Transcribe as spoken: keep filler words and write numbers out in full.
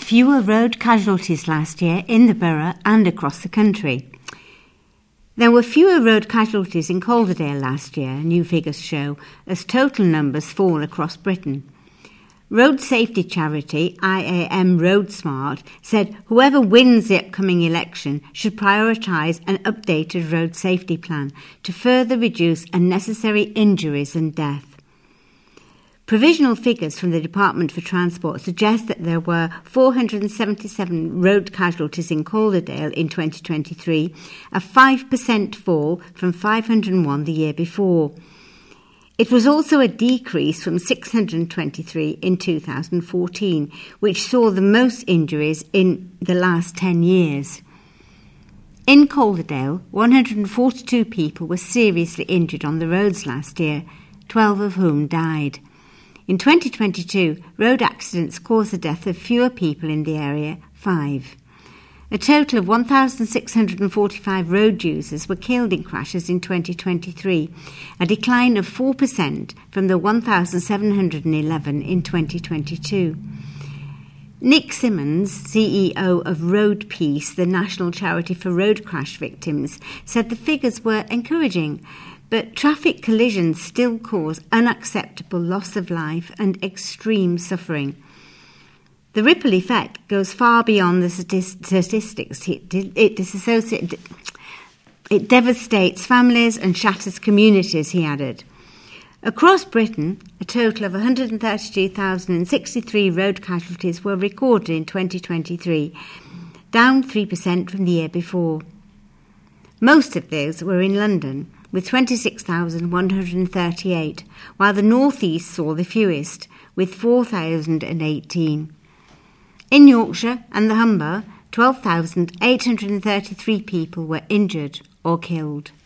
fewer road casualties last year in the borough and across the country. There were fewer road casualties in Calderdale last year, new figures show, as total numbers fall across Britain. Road safety charity I A M Road Smart said whoever wins the upcoming election should prioritise an updated road safety plan to further reduce unnecessary injuries and death. Provisional figures from the Department for Transport suggest that there were four hundred seventy-seven road casualties in Calderdale in twenty twenty-three, a five percent fall from five hundred one the year before. It was also a decrease from six hundred twenty-three in two thousand fourteen, which saw the most injuries in the last ten years. In Calderdale, one hundred forty-two people were seriously injured on the roads last year, twelve of whom died. In twenty twenty-two, road accidents caused the death of fewer people in the area, five. A total of one thousand six hundred forty-five road users were killed in crashes in twenty twenty-three, a decline of four percent from the one thousand seven hundred eleven in twenty twenty-two. Nick Simmons, C E O of Road Peace, the national charity for road crash victims, said the figures were encouraging, but traffic collisions still cause unacceptable loss of life and extreme suffering. The ripple effect goes far beyond the statistics. It, it, disassociate, it devastates families and shatters communities, he added. Across Britain, a total of one hundred thirty-two thousand sixty-three road casualties were recorded in twenty twenty-three, down three percent from the year before. Most of those were in London, with twenty-six thousand one hundred thirty-eight, while the North East saw the fewest, with four thousand eighteen. In Yorkshire and the Humber, twelve thousand eight hundred thirty-three people were injured or killed.